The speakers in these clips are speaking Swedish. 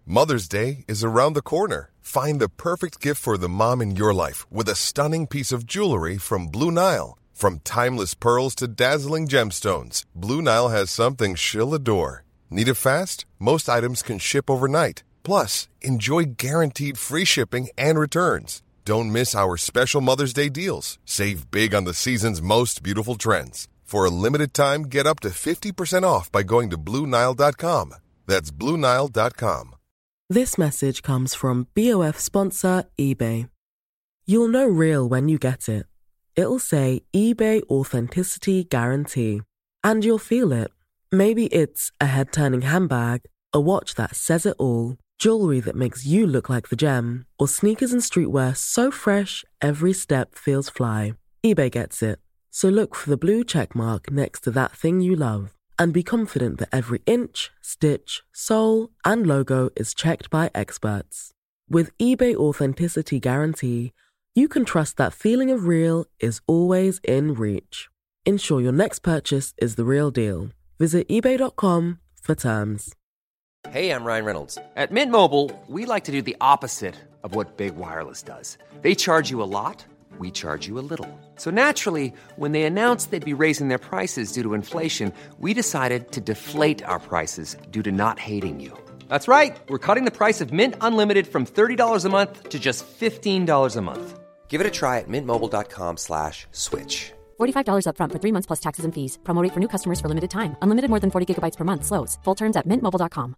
Mother's Day is around the corner. Find the perfect gift for the mom in your life with a stunning piece of jewelry from Blue Nile. From timeless pearls to dazzling gemstones, Blue Nile has something she'll adore. Need it fast? Most items can ship overnight. Plus, enjoy guaranteed free shipping and returns. Don't miss our special Mother's Day deals. Save big on the season's most beautiful trends. For a limited time, get up to 50% off by going to BlueNile.com. That's BlueNile.com. This message comes from BOF sponsor eBay. You'll know real when you get it. It'll say eBay Authenticity Guarantee. And you'll feel it. Maybe it's a head-turning handbag, a watch that says it all, jewelry that makes you look like the gem, or sneakers and streetwear so fresh every step feels fly. eBay gets it. So look for the blue check mark next to that thing you love and be confident that every inch, stitch, sole, and logo is checked by experts. With eBay Authenticity Guarantee, you can trust that feeling of real is always in reach. Ensure your next purchase is the real deal. Visit eBay.com for terms. Hey, I'm Ryan Reynolds. At Mint Mobile, we like to do the opposite of what Big Wireless does. They charge you a lot, we charge you a little. So naturally, when they announced they'd be raising their prices due to inflation, we decided to deflate our prices due to not hating you. That's right. We're cutting the price of Mint Unlimited from $30 a month to just $15 a month. Give it a try at mintmobile.com/switch. $45 up front for 3 months plus taxes and fees. Promo rate for new customers for limited time. Unlimited more than 40 gigabytes per month. Slows full terms at mintmobile.com.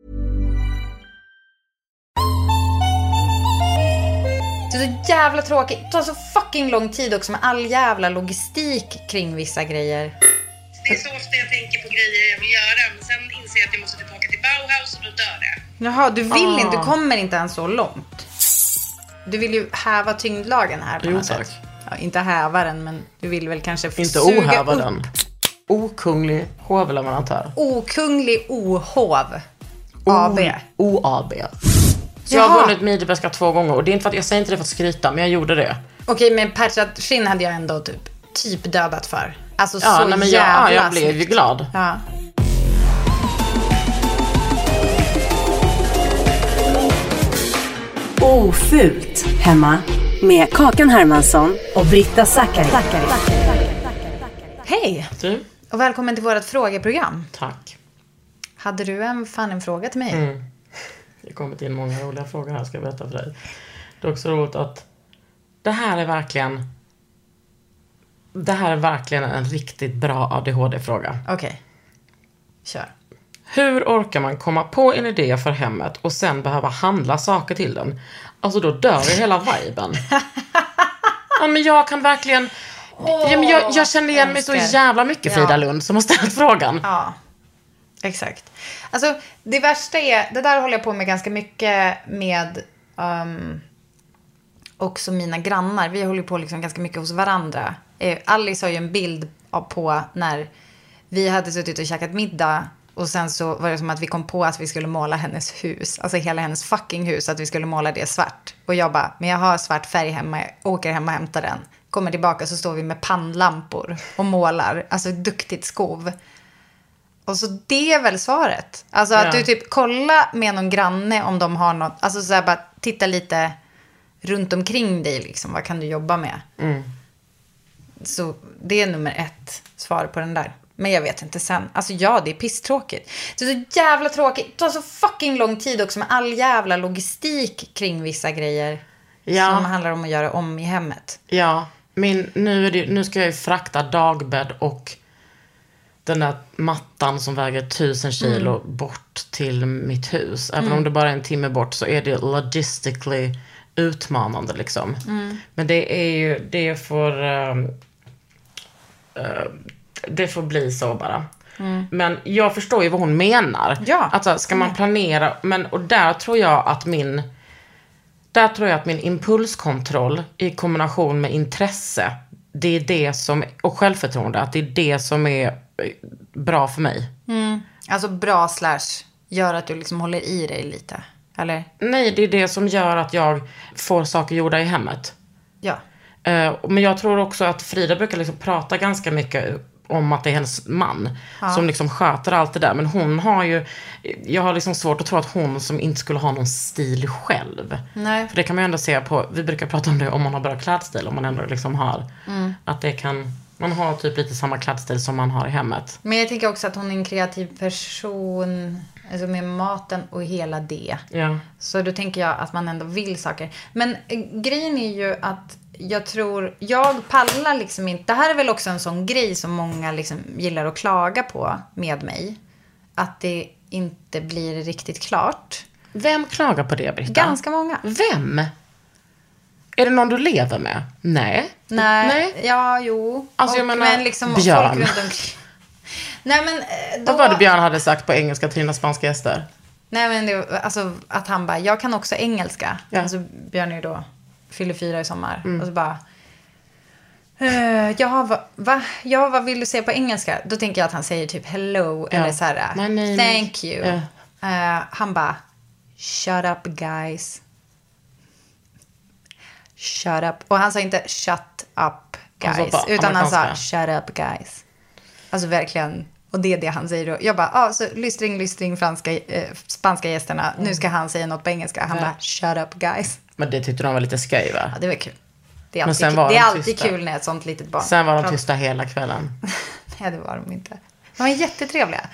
Det är så jävla tråkigt. Det tar så fucking lång tid också med all jävla logistik kring vissa grejer. Det är så ofta jag tänker på grejer jag vill göra, men sen inser jag att jag måste tillbaka till Bauhaus och då dör det. Jaha, du vill inte, du kommer inte ens så långt. Du vill ju häva tyngdlagen här på något sätt. Ja, inte häva den, men du vill väl kanske inte ohäva den. Okunglig hovleverantör. Okunglig ohov. AB. OAB. Så jag har vunnit midjeväska 2 gånger. Och det är inte för att jag säger inte det för att skryta, men jag gjorde det. Okej, men Perchat Skinn hade jag ändå typ dödat för. Alltså ja, så nej, men jävla jag blev ju glad. Ja. Ofult hemma med Kakan Hermansson och Britta Zackari. Hej! Du? Och välkommen till vårt frågeprogram. Tack. Hade du en fråga till mig? Det kommer till många roliga frågor här, ska jag berätta för dig. Det är också roligt att det här är verkligen en riktigt bra ADHD-fråga. Okej. Kör. Hur orkar man komma på en idé för hemmet och sen behöva handla saker till den? Alltså då dör ju hela viben. Ja, men jag kan verkligen... jag känner igen mig så jävla mycket, Frida Lund, som har ställt frågan. Ja, exakt. Alltså, det värsta är... Det där håller jag på med ganska mycket med... också mina grannar. Vi håller på liksom ganska mycket hos varandra. Alice har ju en bild på när vi hade suttit och käkat middag. Och sen så var det som att vi kom på att vi skulle måla hennes hus. Alltså hela hennes fucking hus. Att vi skulle måla det svart. Och jag bara, men jag har svart färg hemma. Jag åker hem och hämtar den. Kommer tillbaka så står vi med pannlampor. Och målar. Alltså duktigt skov. Och så det är väl svaret. Alltså att du typ kolla med någon granne om de har något. Alltså så här bara titta lite runt omkring dig liksom. Vad kan du jobba med? Så det är nummer 1 svar på den där. Men jag vet inte sen. Alltså ja, det är pisstråkigt. Det är så jävla tråkigt. Det tar så fucking lång tid också med all jävla logistik kring vissa grejer. Ja. Som handlar om att göra om i hemmet. Ja, men nu ska jag ju frakta dagbädd och den där mattan som väger 1000 kilo bort till mitt hus. Även om det bara är en timme bort så är det logistically utmanande liksom. Men det får bli så bara. Men jag förstår ju vad hon menar. Ja. Alltså, ska man planera, och där tror jag att min impulskontroll i kombination med intresse, det är det som, och självförtroende, att det är det som är bra för mig. Alltså bra / gör att du liksom håller i dig lite, eller? Nej, det är det som gör att jag får saker gjorda i hemmet. Ja. Men jag tror också att Frida brukar liksom prata ganska mycket om att det är hennes man som liksom sköter allt det där. Men hon har ju, jag har liksom svårt att tro att hon som inte skulle ha någon stil själv. Nej. För det kan man ju ändå se på, vi brukar prata om det om man har bra klädstil, om man ändå liksom har, att det kan, man har typ lite samma klädstil som man har i hemmet. Men jag tänker också att hon är en kreativ person, alltså med maten och hela det. Ja. Så då tänker jag att man ändå vill saker. Men grejen är ju att jag pallar liksom inte. Det här är väl också en sån grej som många liksom gillar att klaga på med mig. Att det inte blir riktigt klart. Vem klagar på det, Britta? Ganska många. Vem? Är det någon du lever med? Nej. Ja, jo. Alltså, jag menar, men liksom Björn. folk runt omkring. Nej, men då... Vad var det Björn hade sagt på engelska till dina spanska gäster? Nej, men det, alltså att han bara, jag kan också engelska. Ja. Alltså Björn är ju då fyller 4 i sommar. Och så bara, vad vill du säga på engelska? Då tänker jag att han säger typ hello eller så här, thank you. Han bara, shut up guys. Shut up. Och han sa inte shut up guys, utan han sa shut up guys. Alltså verkligen. Och det är det han säger då. Jag bara, så lystring, spanska gästerna. Nu ska han säga något på engelska. Han bara, shut up guys. Men det tyckte de var lite skoj, va? Ja, det var kul. Det är alltid kul när ett sånt litet barn. Sen var de tysta hela kvällen. Nej, det var de inte. De var jättetrevliga.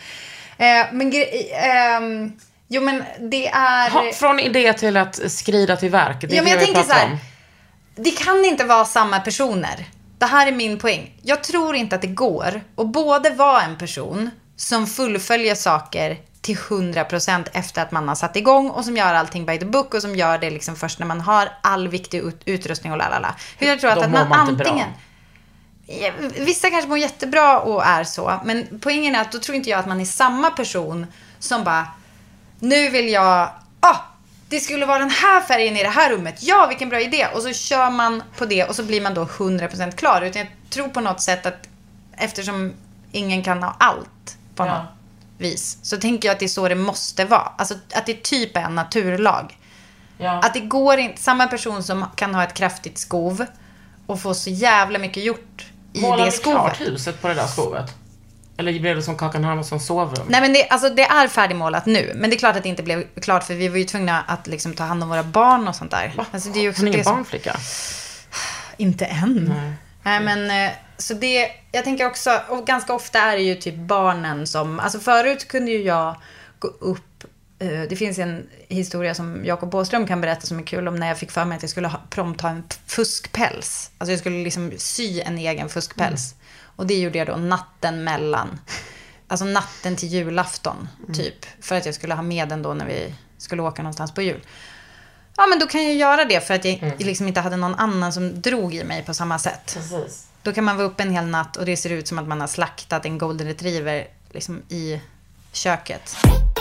Jo, men det är... Från idé till att skrida till verk. Det men jag tänker så här. Det kan inte vara samma personer. Det här är min poäng. Jag tror inte att det går att både vara en person som fullföljer saker till 100% efter att man har satt igång och som gör allting by the book och som gör det liksom först när man har all viktig utrustning och lalala. För jag tror att man antingen... Vissa kanske mår jättebra och är så, men poängen är att då tror inte jag att man är samma person som bara, nu vill jag... det skulle vara den här färgen i det här rummet. Ja, vilken bra idé. Och så kör man på det och så blir man då 100% klar. Utan jag tror på något sätt att eftersom ingen kan ha allt på något vis, så tänker jag att det är så det måste vara. Alltså att det typ är en naturlag. Ja. Att det går inte, samma person som kan ha ett kraftigt skov och få så jävla mycket gjort i det skovet. Målar klart huset på det där skovet? Eller blev det som Kakan Hermanssons sovrum? Nej, men det är färdigmålat nu. Men det är klart att det inte blev klart, för vi var ju tvungna att liksom ta hand om våra barn och sånt där. Alltså, det är ju också ingen barnflicka? Inte än. Nej, men så det, jag tänker också, och ganska ofta är det ju typ barnen som, alltså förut kunde ju jag gå upp, det finns en historia som Jakob Båström kan berätta som är kul om när jag fick för mig att jag skulle prompta en fuskpäls. Alltså jag skulle liksom sy en egen fuskpäls. Och det gjorde jag då natten mellan, alltså natten till julafton typ, för att jag skulle ha med den då när vi skulle åka någonstans på jul. Ja, men då kan jag göra det för att jag liksom inte hade någon annan som drog i mig på samma sätt. Precis. Då kan man vara uppe en hel natt och det ser ut som att man har slaktat en golden retriever liksom i köket.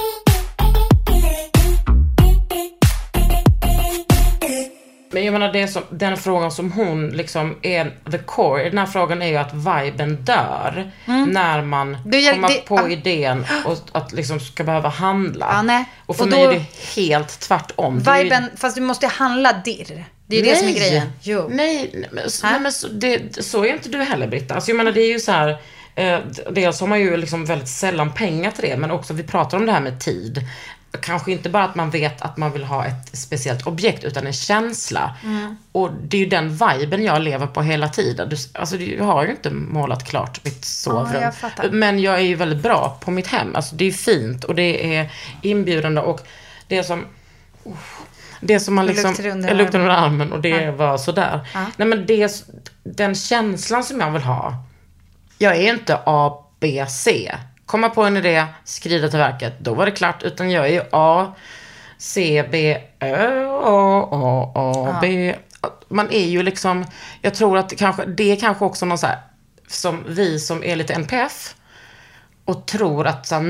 Men jag menar, den frågan som hon liksom är the core, den här frågan är ju att viben dör när man kommer på idén och att liksom ska behöva handla. Ja, nej. Och för mig är det helt tvärtom. Viben, fast du måste handla dirr. Det är ju det som är grejen. Jo. Nej, men så är inte du heller, Britta. Alltså jag menar, det är ju så här, dels har man ju liksom väldigt sällan pengar till det, men också vi pratar om det här med tid. Kanske inte bara att man vet att man vill ha ett speciellt objekt, utan en känsla. Och det är ju den viben jag lever på hela tiden. Alltså jag har ju inte målat klart mitt sovrum. Men jag är ju väldigt bra på mitt hem. Alltså det är fint och det är inbjudande. Och det som man liksom... Jag luktar under armen och det var sådär. Nej, men den känslan som jag vill ha. Jag är inte A, B, C. Komma på en idé, skrida till verket, då var det klart. Utan jag är ju A, C, B, Ö, A, B. Man är ju liksom, jag tror att det är kanske också någon så här, som vi som är lite NPF och tror att så här,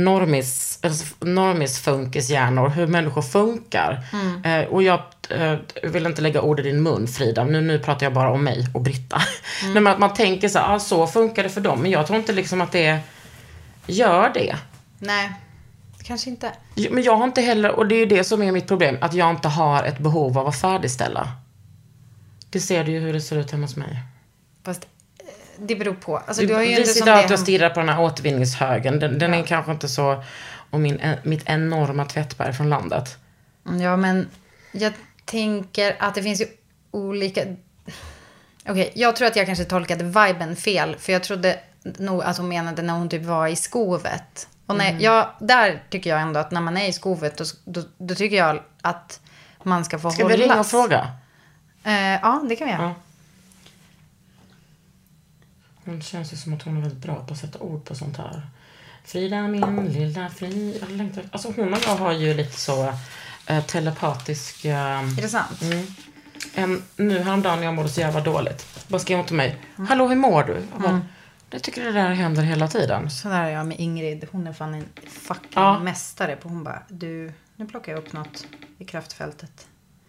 normis funkishjärnor, hur människor funkar. Och jag vill inte lägga ord i din mun, Frida. Nu pratar jag bara om mig och Britta. Men att man tänker så här, så funkar det för dem. Men jag tror inte liksom att det gör det. Nej, kanske inte. Men jag har inte heller, och det är ju det som är mitt problem, att jag inte har ett behov av att färdigställa. Det ser du ju hur det ser ut hemma hos mig. Fast det beror på. Alltså, du har ju vi inte sitter alltid och stirrar på den här återvinningshögen. Den är kanske inte så... Och mitt enorma tvättberg från landet. Ja, men jag tänker att det finns ju olika... Okej, jag tror att jag kanske tolkade viben fel. För jag trodde nog att hon menade när hon typ var i skovet. Och där tycker jag ändå att när man är i skovet, då tycker jag att man ska få hållas. Ska vi ringa och fråga? Ja, det kan vi göra. Ja. Hon känns ju som att hon är väldigt bra på att sätta ord på sånt här. Frida, min lilla Frida. Alltså hon och jag har ju lite så telepatisk... Är det sant? Nu häromdagen när jag mådde så jävla dåligt. Bara skrev hon till mig. Hallå, hur mår du? Jag bara, det tycker det där händer hela tiden. Så där är jag med Ingrid. Hon är fan en fucking mästare på. Hon bara, nu plockar jag upp något i kraftfältet.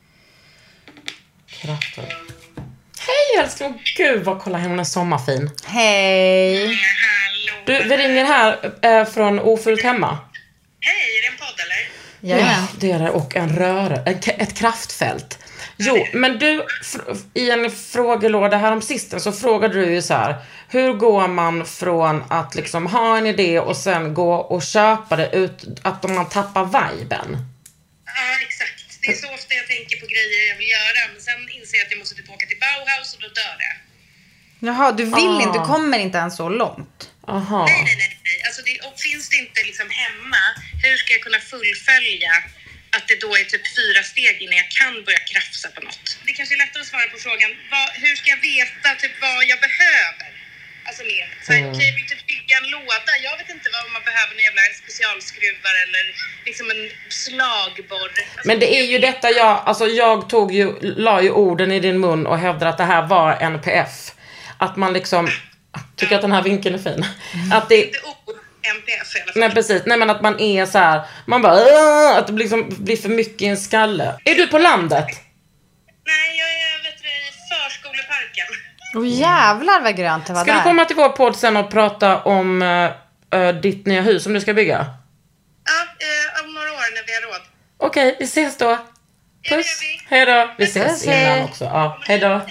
Kraftfält. Hej älskling, gud vad kolla hennes sommarfin. Hej. Hallå. Du, vi ringer här från Ofullt hemma. Hej, är det en podd eller? Ja, det är det, och en ett kraftfält. Jo, men du, i en frågelåda här om sisten så frågade du ju så här: hur går man från att liksom ha en idé och sen gå och köpa det ut, att man tappar viben? Ja, exakt. Det är så ofta jag tänker på grejer jag vill göra, men sen inser jag att jag måste typ åka till Bauhaus och då dör det. Jaha, du vill inte, du kommer inte ens så långt. Aha. Nej. Alltså och finns det inte liksom hemma, hur ska jag kunna fullfölja att det då är typ 4 steg innan jag kan börja krafsa på något? Det kanske är lättare att svara på frågan, hur ska jag veta typ vad jag behöver? Alltså mer, okej, jag vill typ bygga en låda. Jag vet inte vad man behöver, en jävla specialskruvar eller liksom en slagborr. Alltså, men det är ju detta jag la ju orden i din mun och hävdade att det här var NPF. Att man liksom, tycker att den här vinkeln är fin. Att det inte NPF i alla fall. Nej, precis. Nej, men att man är så här, man bara, att det liksom blir för mycket i en skalle. Är du på landet? Nej, jag är i förskoleparken. Jävlar vad grönt det var. Ska där. du komma till vår podd sen och prata om ditt nya hus som du ska bygga? Ja, om några år när vi har råd. Okej, vi ses då. Puss. Hej då. Vi ses innan också. Ja, hej då.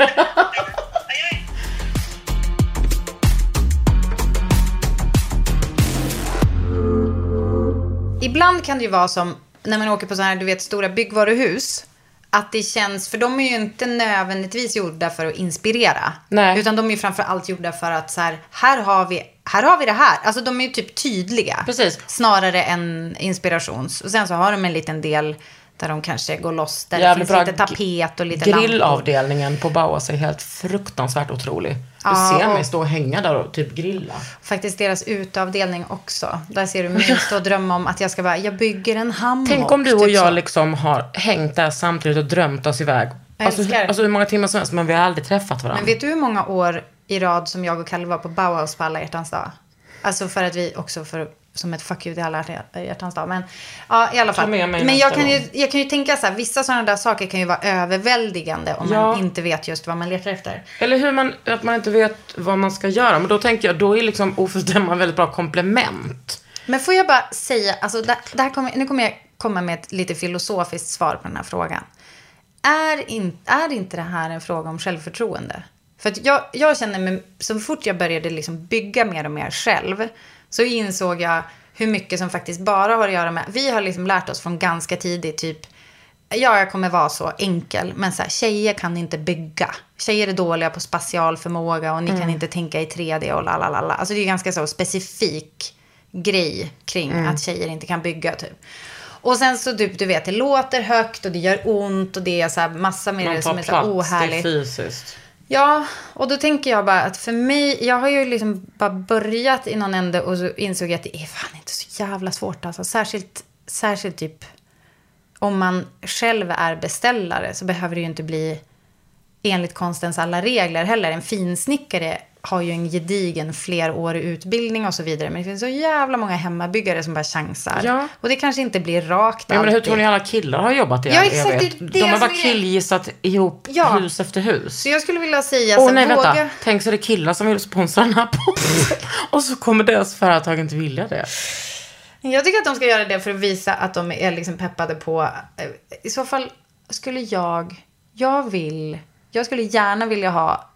Ibland kan det ju vara som när man åker på sådana här, du vet, stora byggvaruhus, att det känns, för de är ju inte nödvändigtvis gjorda för att inspirera. Nej. Utan de är ju framförallt gjorda för att så här har vi det här. Alltså de är ju typ tydliga. Precis. Snarare än inspirations. Och sen så har de en liten del där de kanske går loss. Där jävligt det finns lite tapet och lite grillavdelningen på Bauhaus är helt fruktansvärt otrolig. Du ser mig stå och hänga där och typ grilla. Faktiskt deras utavdelning också. Där ser du mig stå och drömma om att jag bygger en hammock. Tänk om du och typ jag så. Liksom har hängt där samtidigt och drömt oss iväg. Alltså hur många timmar som helst, men vi har aldrig träffat varandra. Men vet du hur många år i rad som jag och Kalle var på Bauhaus på alla hjärtans dag? Alltså för att vi också som ett fuck you till alla hjärtans dag. Men ja, i alla fall. Men jag kan ju tänka så här, vissa sådana där saker kan ju vara överväldigande om man inte vet just vad man letar efter. Eller att man inte vet vad man ska göra. Men då tänker jag, då är liksom Ofullt hemma väldigt bra komplement. Men får jag bara säga, alltså nu kommer jag komma med ett lite filosofiskt svar på den här frågan. Är inte det här en fråga om självförtroende? För att jag känner mig, så fort jag började liksom bygga mer och mer själv, så insåg jag hur mycket som faktiskt bara har att göra med, vi har liksom lärt oss från ganska tidigt typ, jag kommer vara så enkel, men så här, tjejer kan inte bygga. Tjejer är dåliga på spatial förmåga och ni kan inte tänka i 3D och lalalala. Alltså det är ganska så specifik grej kring att tjejer inte kan bygga typ. Och sen så typ, du vet, det låter högt och det gör ont och det är så här massa med det som är så ohärligt. Det är fysiskt. Ja, och då tänker jag bara att för mig, jag har ju liksom bara börjat i någon ände och så insåg jag att det är fan inte så jävla svårt alltså. Särskilt typ om man själv är beställare så behöver det ju inte bli enligt konstens alla regler heller. En finsnickare har ju en gedigen flerårig utbildning och så vidare. Men det finns så jävla många hemmabyggare som bara chansar. Ja. Och det kanske inte blir rakt men hur tror ni alla killar har jobbat i exakt, de har bara killgissat ihop hus efter hus. Så jag skulle vilja säga vänta. Tänk så är det killar som vill sponsra den här podden. Och så kommer deras företag inte vilja det. Jag tycker att de ska göra det för att visa att de är liksom peppade på. I så fall skulle jag skulle gärna vilja ha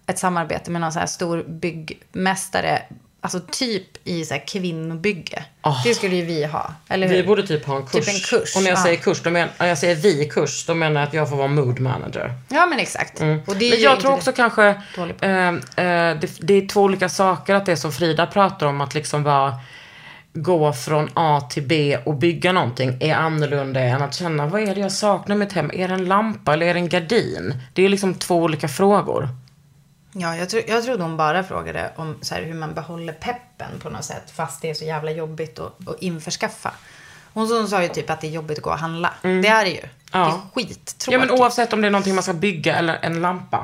ett samarbete med någon så här stor byggmästare. Alltså typ i så här kvinnobygge. Det skulle ju vi ha, eller hur? Vi borde typ ha en kurs. Typ en kurs. Och när jag säger kurs, jag säger vi-kurs, då menar jag att jag får vara mood manager. Ja, men exakt. Och det är men jag tror också kanske det är 2 olika saker, att det som Frida pratar om, att liksom gå från A till B och bygga någonting är annorlunda än att känna, vad är det jag saknar med ett hem? Är det en lampa eller är det en gardin? Det är liksom 2 olika frågor. Ja, jag trodde hon bara frågade om så här, hur man behåller peppen på något sätt, fast det är så jävla jobbigt att införskaffa. Hon sa ju typ att det är jobbigt att gå och handla. Det är det ju. Ja. Det är skittråkigt. Ja, men oavsett om det är någonting man ska bygga eller en lampa.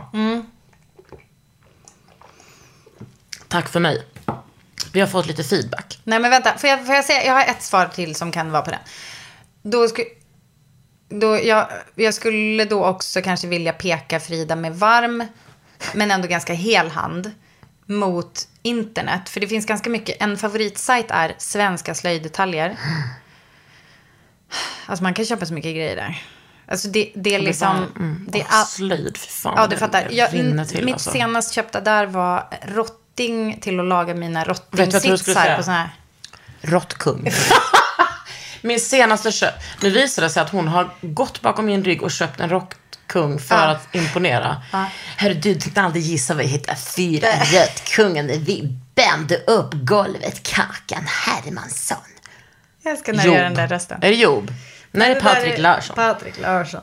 Tack för mig. Vi har fått lite feedback. Nej, men vänta. Får jag säga, jag har ett svar till som kan vara på den. Jag skulle då också kanske vilja peka Frida med varm, men ändå ganska hel hand mot internet. För det finns ganska mycket. En favoritsajt är Svenska slöjddetaljer. Alltså man kan köpa så mycket grejer där. Alltså det är liksom... det är slöjd, för fan. Ja, du fattar. Mitt alltså. senast köpta där var rotting till att laga mina rottingsitsar på sån här... Råttkung. Min senaste köp. Nu visade det sig att hon har gått bakom min rygg och köpt en råttkung för att imponera. Hörru, du tänkte aldrig gissa vad jag hittar 4 råttkungen när vi bände upp golvet, Kakan Hermansson. Jag ska göra den där rösten. Är det Jobb? Nej, det är Patrik Larsson. Patrik Larsson.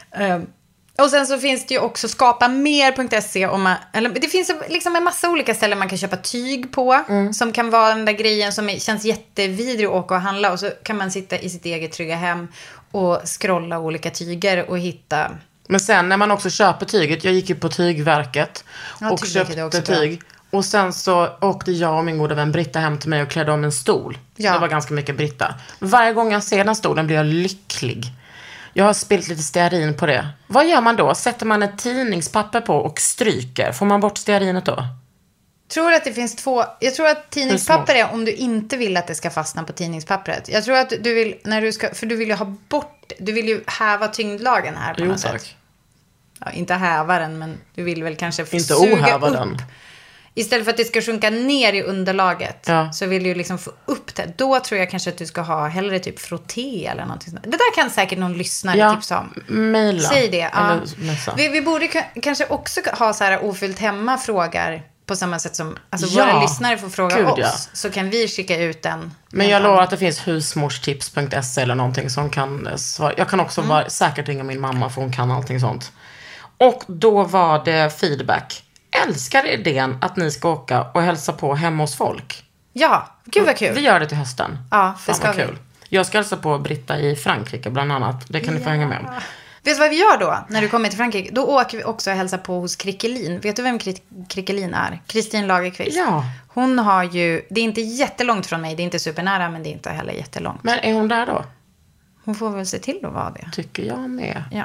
Och sen så finns det ju också skapamer.se. Det finns liksom en massa olika ställen man kan köpa tyg på. Som kan vara den där grejen som känns jättevidrig att åka och handla. Och så kan man sitta i sitt eget trygga hem och scrolla olika tyger och hitta. Men sen när man också köper tyget. Jag gick ju på Tygverket och köpte tyg. Och sen så åkte jag och min goda vän Britta hem till mig och klädde om en stol. Ja. Det var ganska mycket Britta. Varje gång jag ser den stolen blir jag lycklig. Jag har spilt lite stearin på det. Vad gör man då? Sätter man ett tidningspapper på och stryker? Får man bort stearinet då? Tror att det finns 2. Jag tror att tidningspapper är om du inte vill att det ska fastna på tidningspappret. Jag tror att du vill, för du vill ju ha bort, du vill ju häva tyngdlagen här på något sätt. Ja, inte häva den, men du vill väl kanske inte suga ohäva upp. Den. Istället för att det ska sjunka ner i underlaget så vill du liksom få upp det. Då tror jag kanske att du ska ha hellre typ frotté eller någonting sånt. Det där kan säkert någon lyssnare tipsa om. Mejla. Säg det. Ja. Vi borde kanske också ha så här ofyllt hemma frågar på samma sätt som våra lyssnare får fråga oss. Så kan vi skicka ut den. Men jag lovar att det finns husmorstips.se eller någonting som kan svara. Jag kan också säkert ringa min mamma för hon kan allting sånt. Och då var det feedback. Älskar idén att ni ska åka och hälsa på hemma hos folk. Ja, gud vad kul. Vi gör det till hösten. Ja, det ska vi. Kul. Jag ska hälsa på Britta i Frankrike bland annat. Det kan ni få hänga med om. Vet du vad vi gör då när du kommer till Frankrike? Då åker vi också och hälsar på hos Krickelin. Vet du vem Krickelin är? Kristin Lagerqvist. Ja. Hon har ju, det är inte jättelångt från mig. Det är inte supernära, men det är inte heller jättelångt. Men är hon där då? Hon får väl se till att vara det. Tycker jag med. Ja.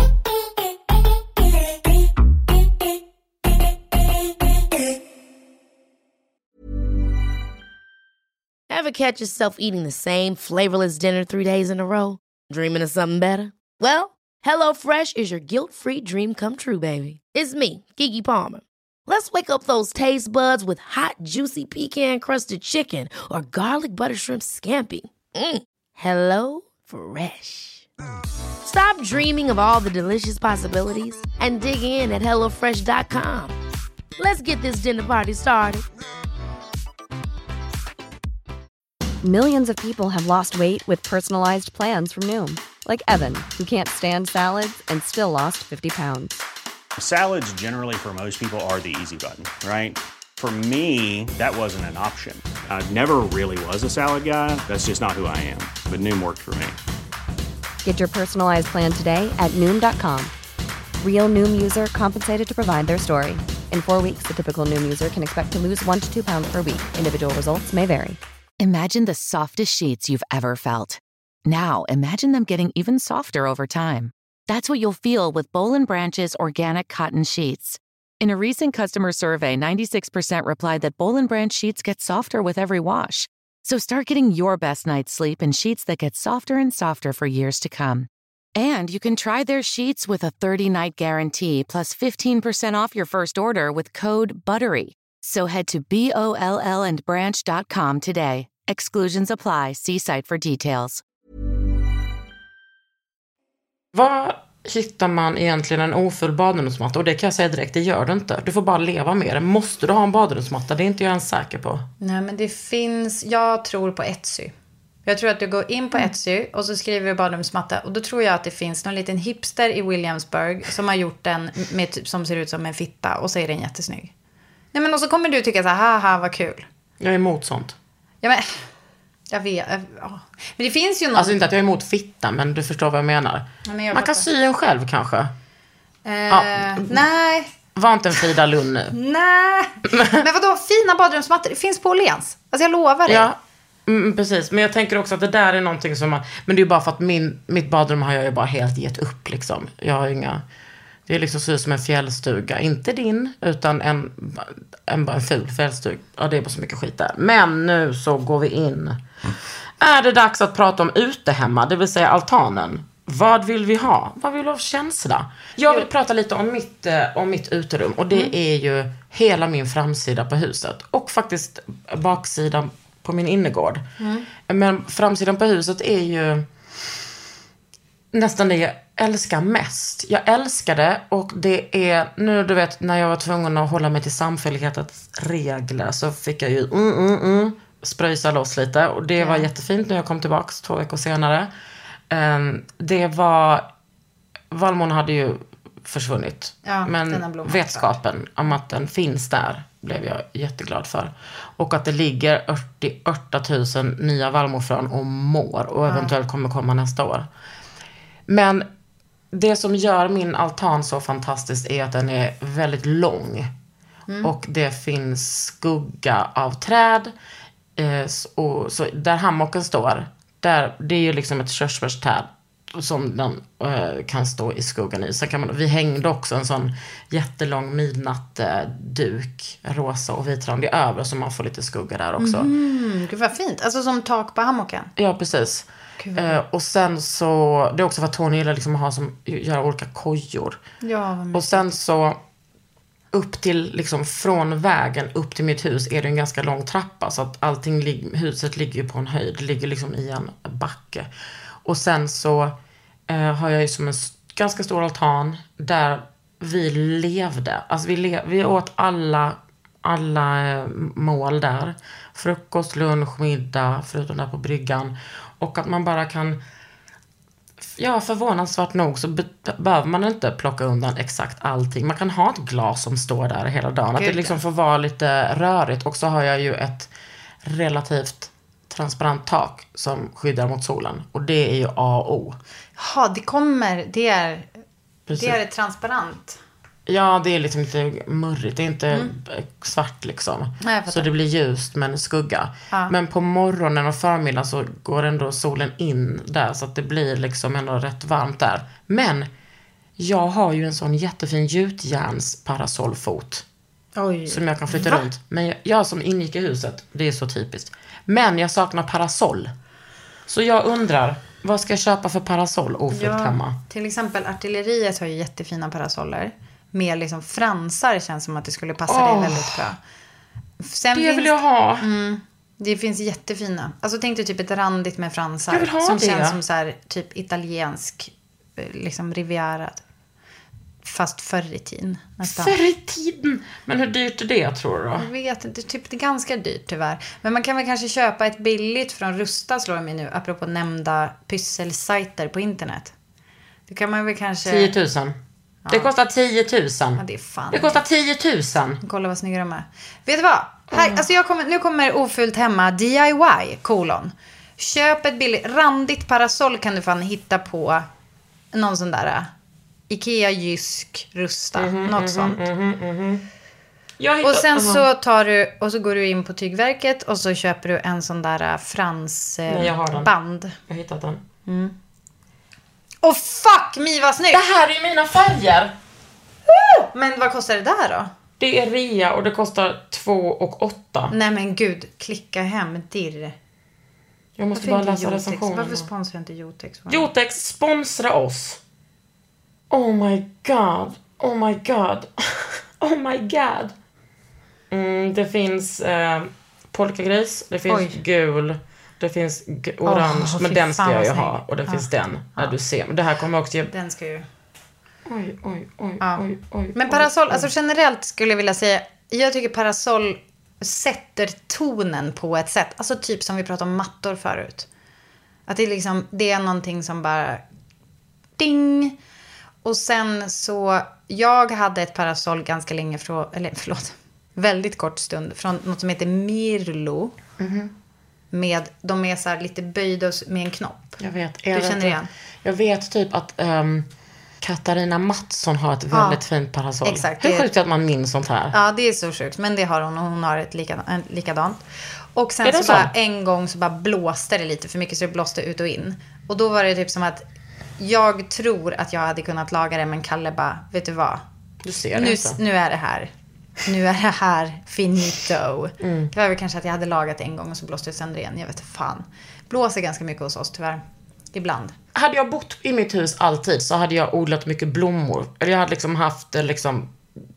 Ever catch yourself eating the same flavorless dinner 3 days in a row? Dreaming of something better? Well, HelloFresh is your guilt-free dream come true, baby. It's me, Keke Palmer. Let's wake up those taste buds with hot, juicy pecan-crusted chicken or garlic butter shrimp scampi. Hello Fresh. Stop dreaming of all the delicious possibilities and dig in at HelloFresh.com. Let's get this dinner party started. Millions of people have lost weight with personalized plans from Noom. Like Evan, who can't stand salads and still lost 50 pounds. Salads generally for most people are the easy button, right? For me, that wasn't an option. I never really was a salad guy. That's just not who I am. But Noom worked for me. Get your personalized plan today at Noom.com. Real Noom user compensated to provide their story. In 4 weeks, the typical Noom user can expect to lose 1 to 2 pounds per week. Individual results may vary. Imagine the softest sheets you've ever felt. Now, imagine them getting even softer over time. That's what you'll feel with Boll & Branch's organic cotton sheets. In a recent customer survey, 96% replied that Boll & Branch sheets get softer with every wash. So start getting your best night's sleep in sheets that get softer and softer for years to come. And you can try their sheets with a 30-night guarantee plus 15% off your first order with code BUTTERY. So head to BOLLandbranch.com today. Exclusions apply. See site for details. Vad hittar man egentligen en ofull badrumsmatta? Och det kan jag säga direkt, det gör du inte. Du får bara leva med det. Måste du ha en badrumsmatta? Det är inte jag ens säker på. Nej, men det finns... Jag tror på Etsy. Jag tror att du går in på Etsy och så skriver du badrumsmatta. Och då tror jag att det finns någon liten hipster i Williamsburg som har gjort den med typ, som ser ut som en fitta. Och så är den jättesnygg. Nej, men och så kommer du tycka så här, haha, vad kul. Jag är emot sånt. Ja, men... Jag vet. Ja. Men det finns ju någon... Alltså inte att jag är emot fitta, men du förstår vad jag menar. Ja, men man kan sy en själv kanske. Nej. Var inte en Frida Lund nu. Nej. Men vadå, fina badrumsmattor? Det finns på Åhléns. Alltså jag lovar dig. Ja, precis. Men jag tänker också att det där är någonting som man... Men det är ju bara för att mitt badrum har jag ju bara helt gett upp liksom. Jag har inga... Det är liksom så ut som en fjällstuga. Inte din, utan en ful fjällstuga. Ja, det är bara så mycket skit där. Men nu så går vi in. Är det dags att prata om utehemma, det vill säga altanen? Vad vill vi ha? Vad vill vi ha för känsla? Jag vill prata lite om mitt uterum. Och det är ju hela min framsida på huset. Och faktiskt baksidan på min innergård. Men framsidan på huset är ju nästan det jag älskar mest. Jag älskar det, och det är nu, du vet, när jag var tvungen att hålla mig till samfällighetens regler så fick jag ju spröjsa loss lite, och det var jättefint när jag kom tillbaka 2 veckor senare. Det var vallmon hade ju försvunnit, men vetskapen om att den finns där blev jag jätteglad för, och att det ligger 88 000 nya vallmofrön och mår och eventuellt kommer komma nästa år. Men det som gör min altan så fantastisk är att den är väldigt lång. Och det finns skugga av träd. Och så där hammocken står, där, det är ju liksom ett körsbärsträd som den kan stå i skuggan i. Så kan vi hängde också en sån jättelång midnattduk, rosa och vitrandig över, så man får lite skugga där också. Gud vad fint. Alltså som tak på hammocken. Ja, precis. Och sen så, det är också för att hon gillar liksom att göra olika kojor. Ja, och sen så upp till, liksom från vägen upp till mitt hus är det en ganska lång trappa, så att huset ligger ju på en höjd, det ligger liksom i en backe. Och sen så har jag ju som en ganska stor altan där vi levde. Alltså vi åt alla mål där. Frukost, lunch, middag, förutom där på bryggan. Och att man bara kan... Ja, förvånansvärt nog så behöver man inte plocka undan exakt allting. Man kan ha ett glas som står där hela dagen. Att det liksom får vara lite rörigt. Och så har jag ju ett relativt transparent tak som skyddar mot solen. Och det är ju A och O. Ja, det är transparent. Ja, det är liksom inte murrigt. Det är inte svart liksom. Nej, så det blir ljust men skugga. Ja. Men på morgonen och förmiddagen så går ändå solen in där. Så att det blir liksom ändå rätt varmt där. Men jag har ju en sån jättefin gjutjärnsparasollfot. Oj. Som jag kan flytta runt. Men jag som ingick i huset, det är så typiskt. Men jag saknar parasoll. Så jag undrar, vad ska jag köpa för parasoll ofyllt hemma? Till exempel Artilleriet har ju jättefina parasoller. Med liksom fransar, känns som att det skulle passa dig väldigt bra. Sen det vill jag ha. Det finns jättefina. Alltså tänk dig typ ett randigt med fransar. Jag vill ha som det. Känns som så här, typ italiensk liksom riviera. Fast förr i tiden. Nästan. Förr i tiden? Men hur dyrt är det, tror du då? Jag vet inte, typ det är ganska dyrt tyvärr. Men man kan väl kanske köpa ett billigt från Rusta, slår jag mig nu, apropå nämnda pysselsajter på internet. Det kan man väl kanske... 10 000. Ja. Det kostar 10 000. Ja, det är fan. Det kostar 10 000. Kolla vad snygga de är. Vet du vad? Här, alltså nu kommer ofyllt hemma DIY, : Köp ett billigt, randigt parasoll kan du fan hitta på någon sån där Ikea, Jysk, Rusta, något sånt. Och sen så tar du, och så går du in på Tygverket och så köper du en sån där frans band. Jag har hittat den. Och fuck me, vad snyggt! Det här är ju mina färger. Men vad kostar det där då? Det är rea och det kostar 2 800. Nej men gud, klicka hem dirr. Jag måste Varför bara inte läsa Jotex? recensionerna. Varför sponsrar inte Jotex? Jotex, sponsra oss. Oh my god. Oh my god. Oh my god. Det finns polkagris. Det finns gul. Det finns orange. Men den ska jag ju ha. Och det finns den. Ja, du ser. Men det här kommer också... Den ska ju... Oj. Men parasoll, alltså generellt skulle jag vilja säga... Jag tycker parasoll sätter tonen på ett sätt. Alltså typ som vi pratade om mattor förut. Att det är liksom... Det är någonting som bara... Ding! Och sen så... Jag hade ett parasoll ganska länge från... Eller förlåt. Väldigt kort stund. Från något som heter Mirlo. Med... De är så här lite böjda med en knopp. Jag vet. Du känner igen? Jag vet typ att... Katarina Mattsson har ett väldigt fint parasoll. Exakt. Hur sjukt att man minns sånt här? Ja, det är så sjukt. Men det har hon och hon har ett likadant. Och sen så bara en gång så bara blåste det lite för mycket så det blåste ut och in. Och då var det typ som att jag tror att jag hade kunnat laga det men Kalle bara, vet du vad? Du ser det inte. Nu är det här. Nu är det här finito. Det var väl kanske att jag hade lagat en gång och så blåste det sönder igen. Jag vet inte fan. Blåser ganska mycket hos oss tyvärr. Ibland. Hade jag bott i mitt hus alltid så hade jag odlat mycket blommor. Eller jag hade liksom haft liksom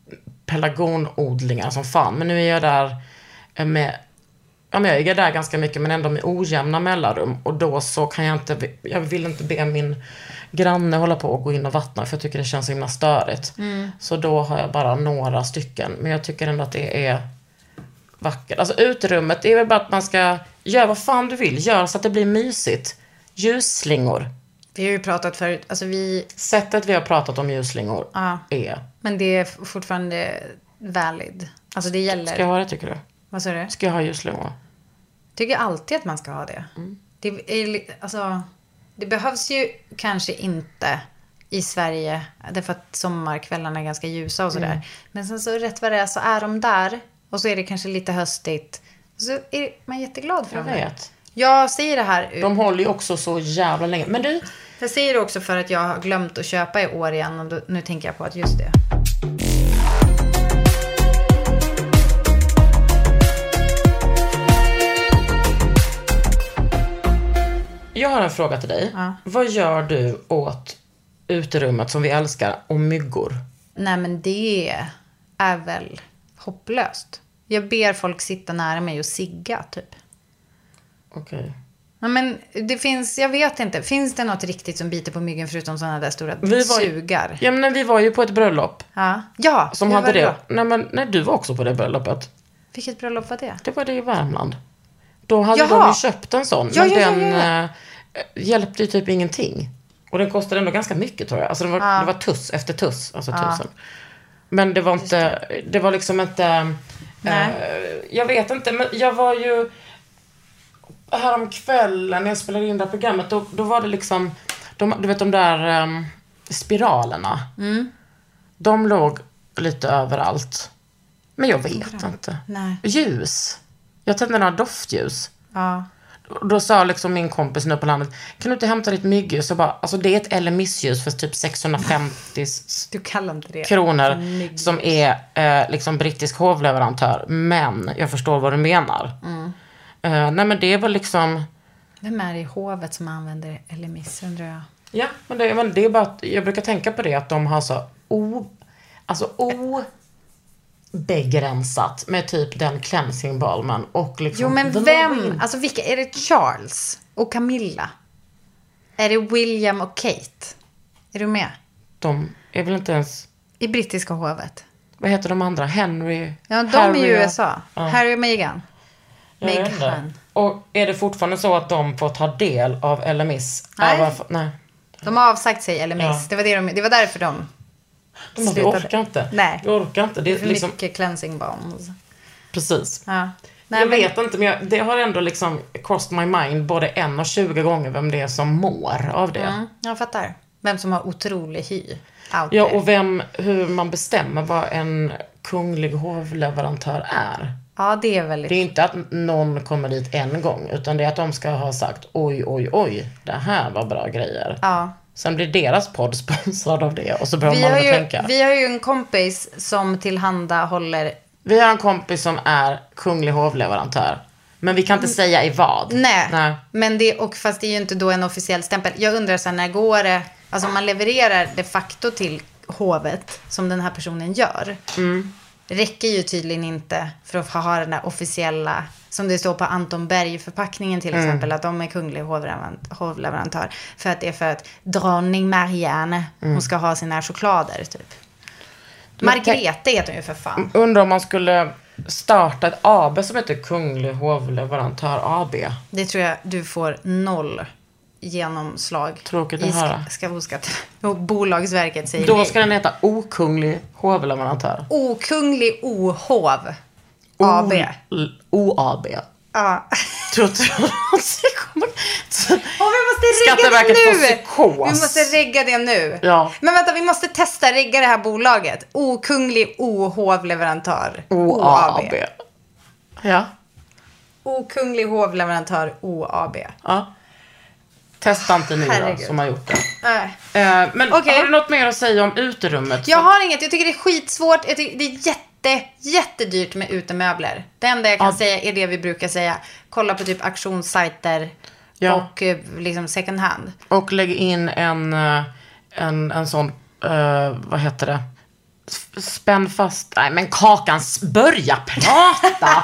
pelargonodlingar som fan. Men nu är jag där med... Ja, men jag är där ganska mycket men ändå med ojämna mellanrum. Och då så kan jag inte... Jag vill inte be min granne hålla på och gå in och vattna. För jag tycker det känns så himla störigt. Så då har jag bara några stycken. Men jag tycker ändå att det är vackert. Alltså utrummet, det är väl bara att man ska göra vad fan du vill. Gör så att det blir mysigt. Ljusslingor. Vi har ju pratat förut. Alltså sättet vi har pratat om ljusslingor är... Men det är fortfarande valid. Alltså det gäller... Ska jag ha det tycker du? Vad sa du? Ska jag ha ljusslingor? Tycker alltid att man ska ha det. Det är, alltså, det behövs ju kanske inte i Sverige. Därför att sommarkvällarna är ganska ljusa och sådär. Men sen så rätt vad det är så är de där. Och så är det kanske lite höstigt. Så är man jätteglad för jag dem. Vet. Jag säger det här. De håller ju också så jävla länge. Men du... Jag säger det också för att jag har glömt att köpa i år igen. Och då, nu tänker jag på att just det. Jag har en fråga till dig. Vad gör du åt uterummet som vi älskar och myggor? Nej men det är väl hopplöst. Jag ber folk sitta nära mig och sigga typ. Okej. Ja, men det finns, jag vet inte. Finns det något riktigt som biter på myggen förutom sådana där stora sugar? Ja men vi var ju på ett bröllop. Ja. Som hade det. Nej, du var också på det bröllopet. Vilket bröllop var det? Det var det i Värmland. Då hade de ju köpt en sån. Men den hjälpte ju typ ingenting. Och den kostade ändå ganska mycket tror jag. Alltså det var tuss efter tuss. Alltså 1000. Men det var inte... Det var liksom inte... jag vet inte. Men jag var ju... Här om kvällen när jag spelade in det här programmet. Då var det liksom... Du vet de där spiralerna. De låg lite överallt. Men jag vet inte. Nej. Ljus. Jag tände några doftljus. Ja. Då sa liksom min kompis nu på landet, kan du inte hämta ditt myggljus? Så bara, alltså det är ett LMS-ljus för typ 650 du kallar inte det kronor som är liksom brittisk hovleverantör. Men jag förstår vad du menar. Nej men det är väl liksom... Vem är det i hovet som använder LMS undrar jag? Ja, men det är bara att jag brukar tänka på det att de har så begränsat med typ den cleansing balmen och liksom... Jo men vem? Alltså vilka? Är det Charles och Camilla? Är det William och Kate? Är du med? De är väl inte ens... I brittiska hovet. Vad heter de andra? Henry? Ja, de är i USA. Harry och Meghan. Meghan. Och är det fortfarande så att de får ta del av LMS? Nej. De har avsagt sig LMS. Ja. Det var därför de vi orkar inte. Nej. Vi orkar inte. Det är liksom... mycket cleansing balms. Precis. Ja. Jag vet inte, men det har ändå liksom crossed my mind både 1 och 20 gånger vem det är som mår av det. Jag fattar. Vem som har otrolig hy. Ja, och hur man bestämmer vad en kunglig hovleverantör är. Ja, det är väldigt... Det är inte att någon kommer dit en gång, utan det är att de ska ha sagt oj, det här var bra grejer. Ja. Sen blir deras podd sponsrad av det och så börjar man tänka. Vi har ju en kompis som tillhandahåller... Vi har en kompis som är kunglig hovleverantör. Men vi kan inte säga i vad. Nej. Men fast det är ju inte då en officiell stämpel. Jag undrar så här, när går det... Alltså om man levererar de facto till hovet, som den här personen gör. Räcker ju tydligen inte för att ha den där officiella... Som det står på Anton Berg-förpackningen till exempel. Att de är kunglig hovleverantör. För att det är för att dronning Marianne, hon ska ha sina choklader typ. Margrethe heter hon ju för fan. Undrar om man skulle starta ett AB som heter Kunglig hovleverantör AB. Det tror jag du får 0 genomslag. Tråkigt att höra. Bolagsverket säger då ska den heta Okunglig hovleverantör. Okunglig ohov AB. OAB. Ja. Vi måste regga det nu. Psykos. Vi måste regga det nu. Ja. Men vänta, vi måste testa regga det här bolaget. Okunglig ohovleverantör OAB. Ja. Okunglig hovleverantör OAB. Ja. Testa inte ni då, som har gjort det. Men okay. Har du något mer att säga om uterummet? Jag har inget. Jag tycker det är skitsvårt. Jag tycker det är jättedyrt med utemöbler. Det enda jag kan säga är det vi brukar säga. Kolla på typ auktionssajter och liksom second hand. Och lägg in en sån, vad heter det? Spänn fast. Nej, men Kakan, börja prata.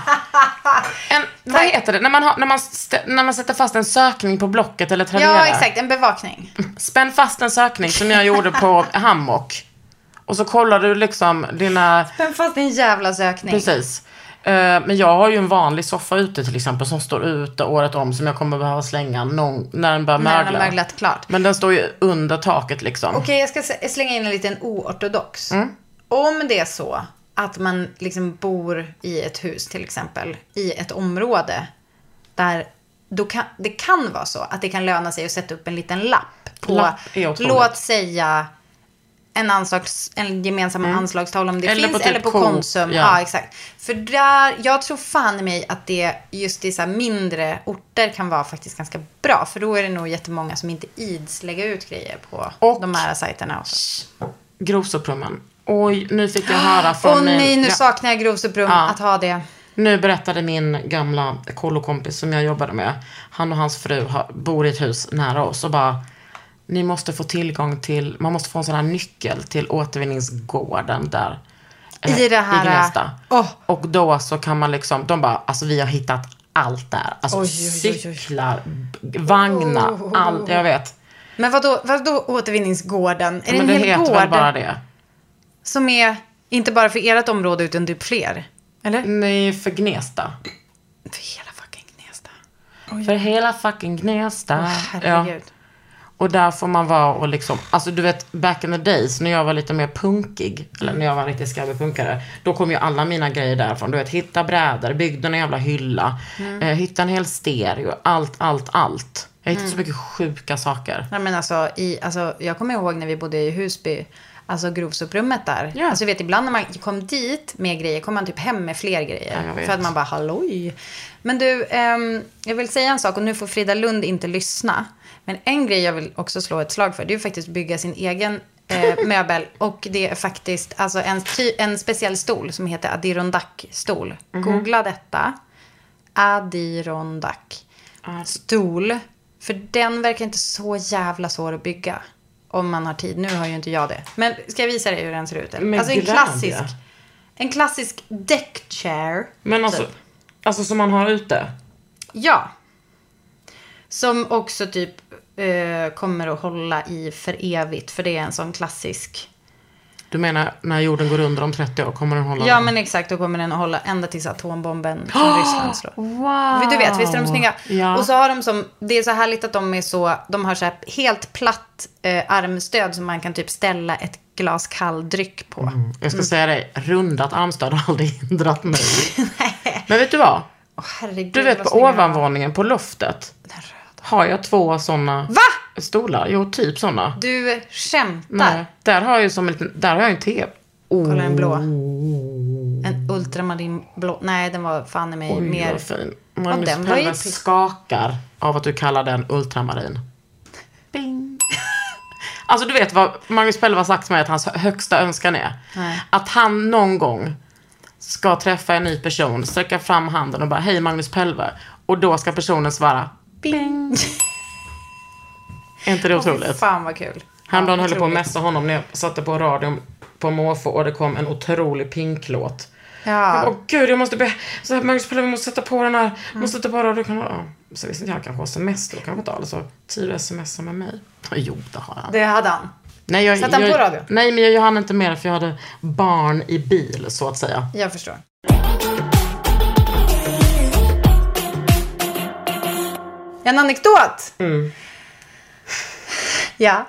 Vad heter det? När man sätter fast en sökning på Blocket eller Tradera. Ja, exakt. En bevakning. Spänn fast en sökning som jag gjorde på Hammock. Och så kollar du liksom dina... Spänn fast en jävla sökning. Precis. Men jag har ju en vanlig soffa ute till exempel som står ute året om, som jag kommer behöva slänga när den börjar mögla. När den har möglat klart. Men den står ju under taket liksom. Okej, jag ska slänga in en liten oortodox. Om det är så att man liksom bor i ett hus till exempel, i ett område där det kan vara så att det kan löna sig att sätta upp en liten lapp på, låt säga en gemensam anslagstavla om det eller finns, eller på Konsum. Ja, exakt. För där, jag tror fan i mig att det just i så här mindre orter kan vara faktiskt ganska bra. För då är det nog jättemånga som inte ids lägga ut grejer på de här sajterna också. Grovsoprummen. Oj, nu fick jag höra från nu saknar jag grovsoprum att ha det. Nu berättade min gamla kollokompis som jag jobbade med. Han och hans fru bor i ett hus nära oss och bara... Ni måste få tillgång till... Man måste få en sån här nyckel till återvinningsgården där. I det här... I Gnesta. Och då så kan man liksom... De bara, alltså vi har hittat allt där. Alltså cyklar, vagnar, allt. Jag vet. Men vadå återvinningsgården? Är det en hel gård? Det heter väl bara det. Som är inte bara för ert område utan typ fler? Eller? Nej, för Gnesta. För hela fucking Gnesta. För hela fucking Gnesta. Herregud. Ja. Och där får man vara och liksom... Alltså du vet, back in the days, när jag var lite mer punkig, eller när jag var riktigt skabbig-punkare, då kom ju alla mina grejer därifrån. Du vet, hitta brädor, byggde en jävla hylla, hitta en hel stereo, allt. Jag hittade så mycket sjuka saker. Nej, men alltså, jag kommer ihåg när vi bodde i Husby, alltså grovsoprummet där. Yeah. Alltså vet, ibland när man kom dit med grejer, kom man typ hem med fler grejer. För att man bara, halloj. Men du, jag vill säga en sak, och nu får Frida Lund inte lyssna. Men en grej jag vill också slå ett slag för, det är ju faktiskt bygga sin egen möbel. Och det är faktiskt alltså en speciell stol som heter Adirondack-stol. Googla detta. Adirondack. Stol. För den verkar inte så jävla svår att bygga. Om man har tid. Nu har ju inte jag det. Men ska jag visa dig hur den ser ut? Alltså en klassisk deck chair. Men typ. alltså som man har ute? Ja. Som också typ kommer att hålla i för evigt. För det är en sån klassisk... Du menar när jorden går under om 30 år kommer den hålla? Ja, men exakt. Då kommer den att hålla ända tills atombomben från Ryssland slår. Wow. Du vet, visst är de snygga? Ja. Och så har de det är så härligt att de har så här helt platt armstöd som man kan typ ställa ett glas kall dryck på. Jag ska säga dig, rundat armstöd har aldrig hindrat mig. Men vet du vad? Herregud, du vet, på ovanvåningen, på loftet, har jag 2 såna stolar. Jo, typ såna. Du skämtar. Nej, där har jag en te. Kolla en blå. En ultramarin blå. Nej, den var fan i mig mer... Vad fin. Den var ju skakar av att du kallar den ultramarin. Bing. Alltså du vet vad Magnus Pelle har sagt till mig att hans högsta önskan är. Nej. Att han någon gång ska träffa en ny person, sträcka fram handen och bara, hej Magnus Pelve. Och då ska personen svara, bing. Är inte det otroligt? Fan vad kul. Häromdagen höll jag på att mässa honom när jag satte på radion på måfå och det kom en otrolig Pink-låt. Ja. Åh gud, jag måste så här, Magnus Pelve, vi måste sätta på den här. Måste sätta på radion. Så visste inte jag kanske ha semester och kanske inte alltså tid smsa med mig. Jo, det har jag. Det hade han. Nej, Satt han på radio? Nej, men jag hann inte mer för jag hade barn i bil, så att säga. Jag förstår. En anekdot. Ja.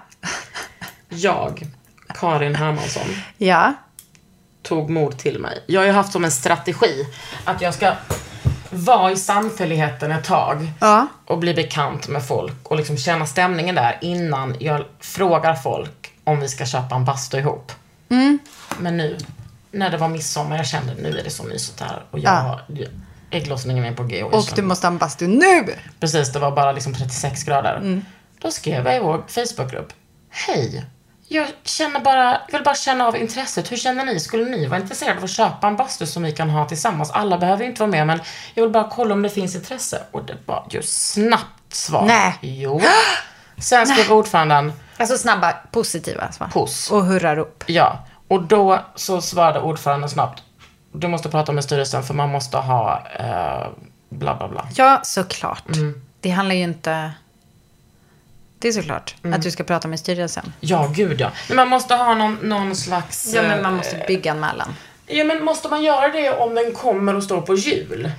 Jag, Karin Hermansson. Ja. Tog mod till mig. Jag har ju haft som en strategi att jag ska vara i samfälligheten ett tag. Ja. Och bli bekant med folk. Och liksom känna stämningen där innan jag frågar folk om vi ska köpa en bastu ihop. Men nu, när det var midsommar, jag kände nu är det så mysigt här. Och ägglossningen är på G. Och du måste ha en bastu nu! Precis, det var bara liksom 36 grader. Då skrev jag i vår Facebookgrupp. Hej, jag vill bara känna av intresset. Hur känner ni? Skulle ni vara intresserade av att köpa en bastu som vi kan ha tillsammans? Alla behöver inte vara med, men jag vill bara kolla om det finns intresse. Och det var ju snabbt svar. Nej. Jo. Sen skrev ordföranden. Alltså snabba, positiva svar. Puss. Och hurrarop. Ja, och då så svarade ordföranden snabbt. Du måste prata med styrelsen för man måste ha bla bla bla. Ja, såklart. Det handlar ju inte... Det är såklart att du ska prata med styrelsen. Ja, gud ja. Men man måste ha någon slags... Ja, men man måste bygga en mellan. Ja, men måste man göra det om den kommer och står på jul?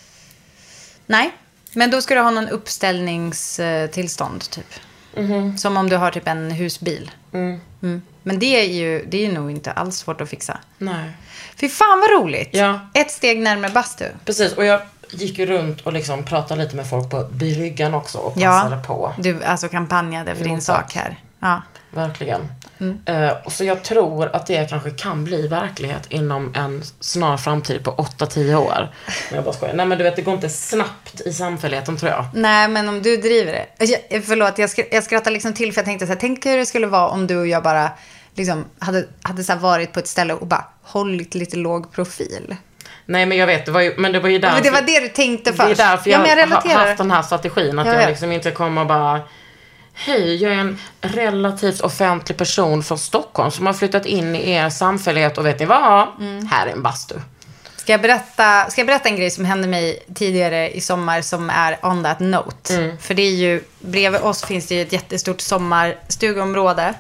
Nej. Men då ska du ha någon uppställningstillstånd typ. Som om du har typ en husbil. Men det är ju nog inte alls svårt att fixa. Nej. Fy fan vad roligt. Ja. Ett steg närmare bastu. Precis, och jag gick ju runt och liksom pratade lite med folk på bryggan också och passade på. Du alltså kampanjade för din sak här. Ja. Verkligen. Och så jag tror att det kanske kan bli verklighet inom en snar framtid på 8-10 år. Men jag bara skojar. Nej, men du vet, det går inte snabbt i samfälligheten, tror jag. Nej, men om du driver det. Förlåt, jag skrattar liksom till för jag tänkte så här, tänk hur det skulle vara om du och jag bara liksom hade så här varit på ett ställe och bara hållit lite låg profil. Nej, men jag vet, det var ju därför... Ja, men det var det du tänkte först. Det är därför jag har haft den här strategin. Att jag vet. liksom inte kommer bara... Hej, jag är en relativt offentlig person från Stockholm som har flyttat in i er samfällighet och vet ni vad? Här är en bastu. Ska jag berätta en grej som hände mig tidigare i sommar som är on that note? För det är ju, bredvid oss finns det ju ett jättestort sommarstugområde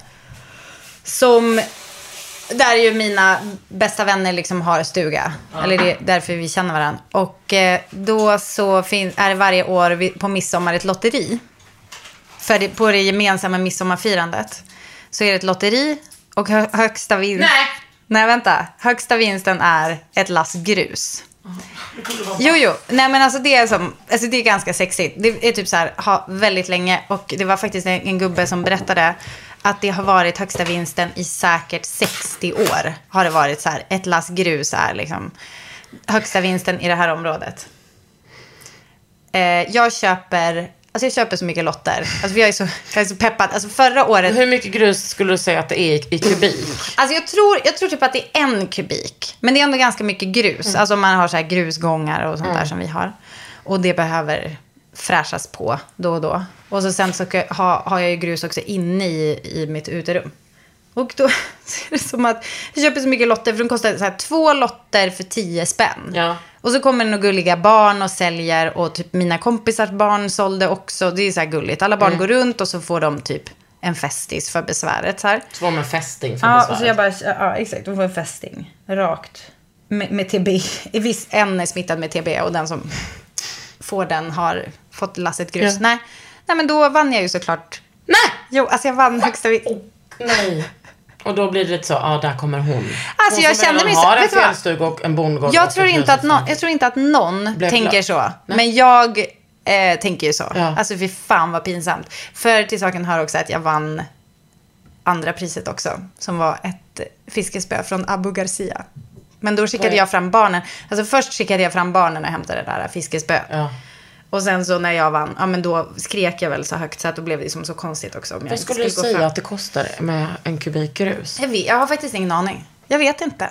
där ju mina bästa vänner liksom har stuga. Eller det är därför vi känner varandra. Och då så är det varje år på midsommar ett lotteri. På det gemensamma midsommarfirandet så är det ett lotteri och högsta vinst... Nej, vänta. Högsta vinsten är ett lass grus. Jo. Nej, men alltså det är ganska sexigt. Det är typ så här, väldigt länge. Och det var faktiskt en gubbe som berättade att det har varit högsta vinsten i säkert 60 år. Har det varit så här, ett lass grus är liksom högsta vinsten i det här området. Jag köper så mycket lotter. Alltså jag är så peppad. Alltså förra året... Hur mycket grus skulle du säga att det är i kubik? Alltså jag tror typ att det är 1 kubik. Men det är ändå ganska mycket grus. Alltså man har så här grusgångar och sånt där som vi har. Och det behöver fräschas på då och då. Och så sen så har jag ju grus också inne i mitt uterum. Och då är det som att jag köper så mycket lotter. För de kostar så här 2 lotter för 10 spänn. Ja. Och så kommer det några gulliga barn och säljer. Och typ mina kompisars barn sålde också. Det är så här gulligt. Alla barn går runt och så får de typ en festis för besväret. Så här. 2 med fästing för besväret. Ja, och så jag bara, ja exakt. De får en fästing. Rakt. Med TB. En är smittad med TB. Och den som får den har fått lasset grus. Ja. Nej, men då vann jag ju såklart. Nej! Jo, alltså jag vann högsta... Nej. Och då blir det lite så, där kommer hon. Alltså jag kände mig så, har en fjällstuga och en bondgård. Jag tror inte att någon tänker så. Nej. Men jag tänker ju så. Ja. Alltså för fan vad pinsamt. För till saken hör också att jag vann andra priset också. Som var ett fiskespö från Abu Garcia. Men då skickade jag fram barnen. Alltså först skickade jag fram barnen och hämtade det där fiskespö. Ja. Och sen så när jag vann, men då skrek jag väl så högt så att då blev det liksom så konstigt också. Vad skulle du säga att det kostar med en kubik grus? Jag har faktiskt ingen aning. Jag vet inte.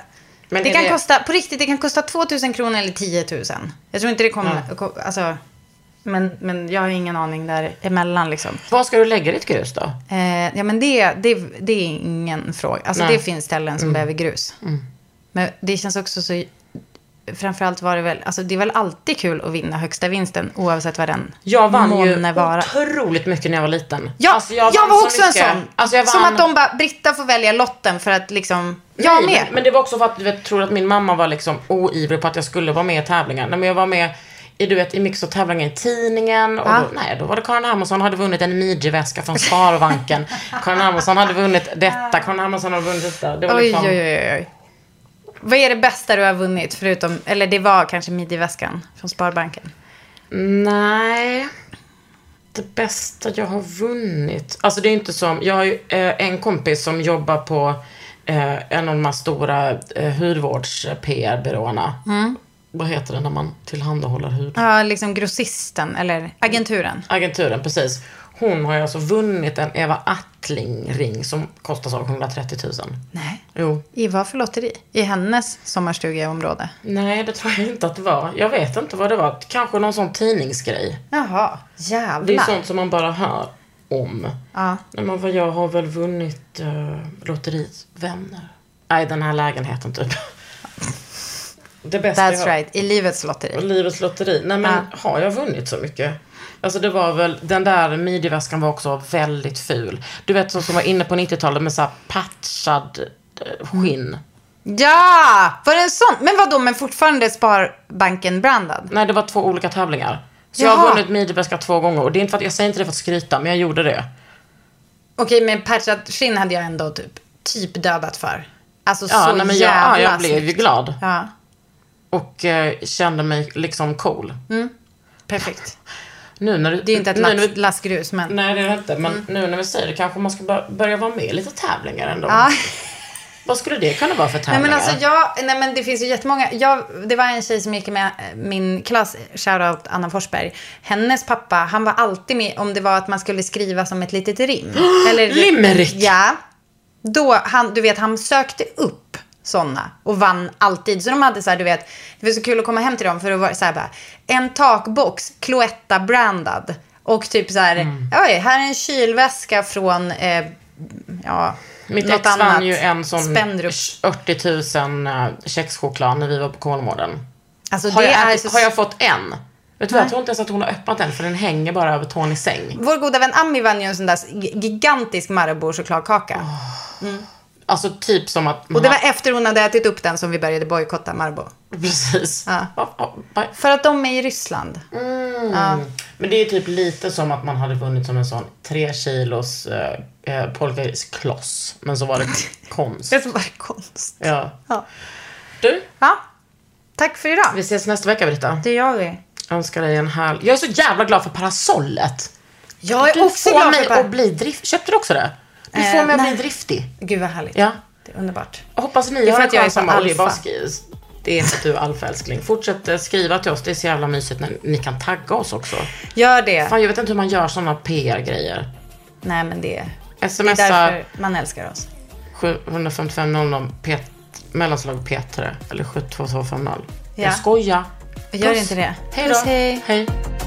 Men det kan kosta, på riktigt, det kan kosta 2000 kronor eller 10 000. Jag tror inte det kommer, alltså, men jag har ingen aning där emellan liksom. Var ska du lägga ditt grus då? Ja, men det är ingen fråga. Alltså det finns ställen som behöver grus. Men det känns också så, framförallt var det väl, alltså det är väl alltid kul att vinna högsta vinsten oavsett vad den jag vann ju vara. Otroligt mycket när jag var liten. Ja, alltså jag var också mycket. En sån. Alltså jag vann... Som att de bara, Britta får välja lotten för att liksom, jag med. Men det var också för att jag tror att min mamma var liksom oivrig på att jag skulle vara med i tävlingar. Men jag var med i mycket så tävlingar i tidningen. Och då var det Karin Hermansson hade vunnit en midjeväska från Sparbanken. Karin Hermansson hade vunnit detta. Karin Hermansson hade vunnit detta. Det var liksom... Oj. Vad är det bästa du har vunnit förutom, eller det var kanske midjeväskan från Sparbanken? Nej, det bästa jag har vunnit. Alltså det är inte som, jag har ju en kompis som jobbar på en av de här stora hudvårds-PR-byråerna. Vad heter det när man tillhandahåller hud? Ja, liksom grossisten eller agenturen. Agenturen, precis. Hon har ju alltså vunnit en Eva Attling-ring som kostar så 130 000. Nej. Jo. I vad för lotteri? I hennes sommarstugeområde? Nej, det tror jag inte att det var. Jag vet inte vad det var. Kanske någon sån tidningsgrej. Jaha, jävlar. Det är sånt som man bara hör om. Ja. Men vad jag har väl vunnit lotteriet vänner. Nej, den här lägenheten typ. Det bästa That's right, i livets lotteri. Livets lotteri. Nej, men har jag vunnit så mycket? Alltså det var väl, den där midjeväskan var också väldigt ful. Du vet som var inne på 90-talet med så här patchad skinn. Ja, var det en sån? Men vadå, men fortfarande Sparbanken-brandad? Nej, det var 2 olika tävlingar. Så jag har vunnit midjeväska 2 gånger. Och det är inte för att, jag säger inte det för att skryta, men jag gjorde det. Okej, men patchad skinn hade jag ändå typ dödat för. Alltså så nej, men jag blev ju glad. Ja. Och kände mig liksom cool. Perfekt. Nu när det är inte ett lassgrus, men... Nej, det är det inte. Men nu när vi säger det, kanske man ska börja vara med i lite tävlingar ändå. Ja. Vad skulle det kunna vara för tävlingar? Nej, men det finns ju jättemånga. Det var en tjej som gick med min klass, shoutout Anna Forsberg. Hennes pappa, han var alltid med om det var att man skulle skriva som ett litet rim. Eller limerick! Ja. Då, han sökte upp såna och vann alltid. Så de hade så här, det var så kul att komma hem till dem för att vara så här bara, en takbox Cloetta brandad och typ så här, oj, här är en kylväska från mitt ex vann ju en sån 80 000 kexchoklad när vi var på Kolmården. Alltså har jag fått en? Vet du vad, jag tror inte ens att hon har öppnat den för den hänger bara över Tonys säng. Vår goda vän Ami vann ju en sån där gigantisk Marabou-chokladkaka. Alltså typ som att... Och det var efter hon hade ätit upp den som vi började bojkotta Marabou. Precis. Ja. För att de är i Ryssland. Ja. Men det är typ lite som att man hade vunnit som en sån 3 kilos polkagriskloss. Men så var det konst. Det var konst. Ja. Du? Ja. Tack för idag. Vi ses nästa vecka, Britta. Det gör vi. Jag önskar dig en härlig... Jag är så jävla glad för parasollet. Jag är också glad för att bli drift. Köpte du också det? Du får mig att bli driftig. Gud vad härligt. Ja. Det är underbart. Jag hoppas ni har en samma alfa. Det är inte du alfa, älskling. Fortsätt skriva till oss. Det är så jävla mysigt när ni kan tagga oss också. Gör det. Fan, jag vet inte hur man gör sådana PR-grejer. Nej, men det är därför man älskar oss. 755 00 mellanslag P3 eller 72250. Ja. Jag skojar. Gör inte det. Hej då. Hej.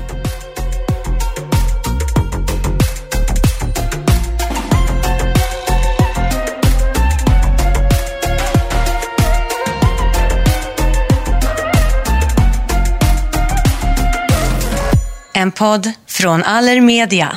En podd från Allermedia.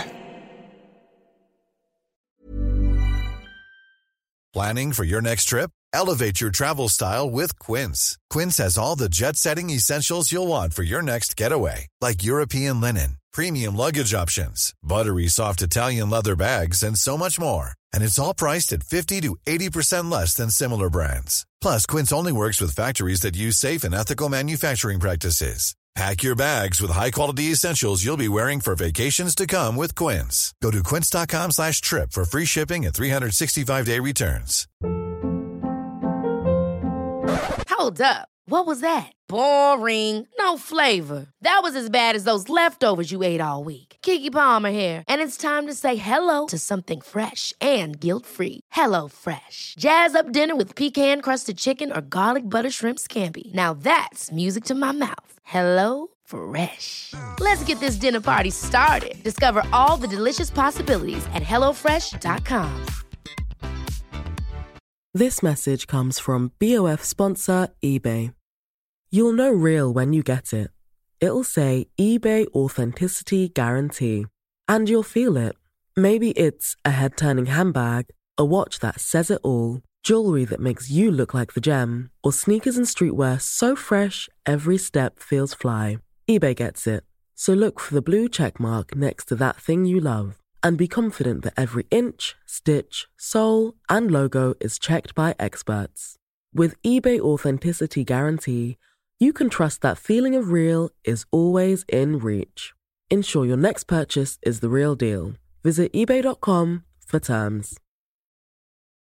Planning for your next trip? Elevate your travel style with Quince. Quince has all the jet-setting essentials you'll want for your next getaway, like European linen, premium luggage options, buttery soft Italian leather bags, and so much more. And it's all priced at 50 to 80% less than similar brands. Plus, Quince only works with factories that use safe and ethical manufacturing practices. Pack your bags with high-quality essentials you'll be wearing for vacations to come with Quince. Go to quince.com/trip for free shipping and 365-day returns. Hold up. What was that? Boring. No flavor. That was as bad as those leftovers you ate all week. Keke Palmer here, and it's time to say hello to something fresh and guilt-free. Hello Fresh. Jazz up dinner with pecan-crusted chicken or garlic butter shrimp scampi. Now that's music to my mouth. Hello Fresh. Let's get this dinner party started. Discover all the delicious possibilities at hellofresh.com. This message comes from BOF sponsor eBay. You'll know real when you get it. It'll say eBay Authenticity Guarantee. And you'll feel it. Maybe it's a head-turning handbag, a watch that says it all, jewelry that makes you look like the gem, or sneakers and streetwear so fresh every step feels fly. eBay gets it. So look for the blue check mark next to that thing you love. And be confident that every inch, stitch, sole, and logo is checked by experts. With eBay Authenticity Guarantee, you can trust that feeling of real is always in reach. Ensure your next purchase is the real deal. Visit eBay.com for terms.